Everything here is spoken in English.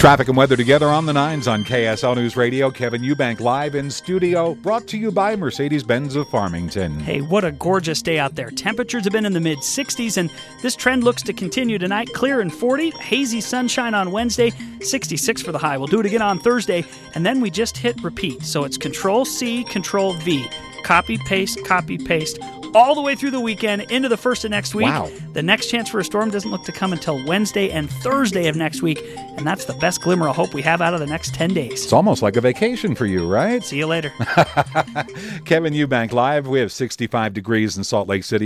Traffic and weather together on the 9s on KSL News Radio. Kevin Eubank live in studio, brought to you by Mercedes-Benz of Farmington. Hey, what a gorgeous day out there. Temperatures have been in the mid-60s, and this trend looks to continue tonight. Clear and 40, hazy sunshine on Wednesday, 66 for the high. We'll do it again on Thursday, and then we just hit repeat. So it's Control-C, Control-V. Copy, paste, all the way through the weekend into the first of next week. Wow. The next chance for a storm doesn't look to come until Wednesday and Thursday of next week, and that's the best glimmer of hope we have out of the next 10 days. It's almost like a vacation for you, right? See you later. Kevin Eubank live. We have 65 degrees in Salt Lake City.